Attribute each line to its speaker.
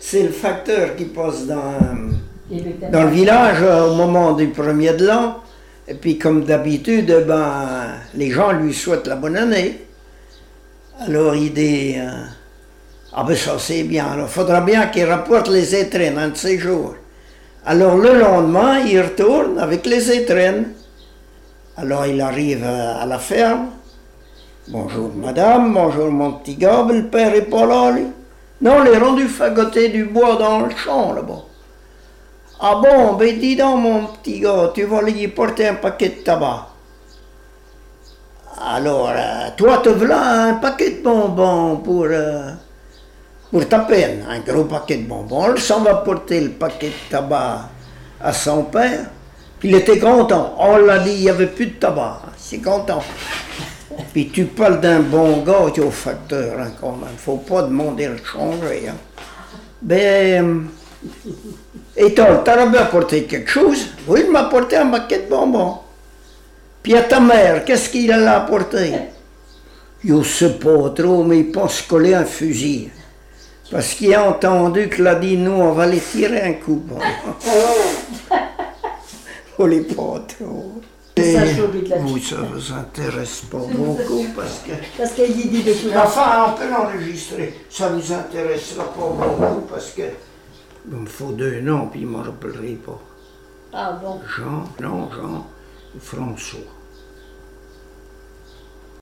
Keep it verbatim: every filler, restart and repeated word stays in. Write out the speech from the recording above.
Speaker 1: c'est le facteur qui passe dans, dans le village au moment du premier de l'an. Et puis comme d'habitude, ben, les gens lui souhaitent la bonne année. Alors il dit, euh, ah ben ça c'est bien, alors il faudra bien qu'il rapporte les étrennes un de ces jours. Alors le lendemain, il retourne avec les étrennes. Alors il arrive à la ferme. Bonjour madame, bonjour mon petit gars, le père est pas là lui. Non, il est rendu fagoter du bois dans le champ là-bas. Ah bon, ben dis donc mon petit gars, tu vas lui porter un paquet de tabac. Alors, euh, toi te voilà un paquet de bonbons pour, euh, pour ta peine, un gros paquet de bonbons. Il s'en va porter le paquet de tabac à son père. Puis il était content. On l'a dit, il n'y avait plus de tabac. C'est content. Puis tu parles d'un bon gars qui est au facteur, hein, quand même. Il ne faut pas demander de changer. Hein. Ben, et toi, t'as bien apporté quelque chose? Oui, il m'a apporté un paquet de bonbons. Puis à ta mère, qu'est-ce qu'il a apporté? Je ne sais pas trop, mais il pense coller un fusil. Parce qu'il a entendu que l'a dit, nous, on va les tirer un coup. On les pas trop. Et vous, ça vous intéresse pas beaucoup parce que...
Speaker 2: Parce qu'il dit de tout.
Speaker 1: Enfin, on peut l'enregistrer. Ça vous intéressera pas beaucoup parce que... Il me faut deux noms, puis il ne m'en rappellerai pas.
Speaker 2: Ah bon?
Speaker 1: Jean, non, Jean, François.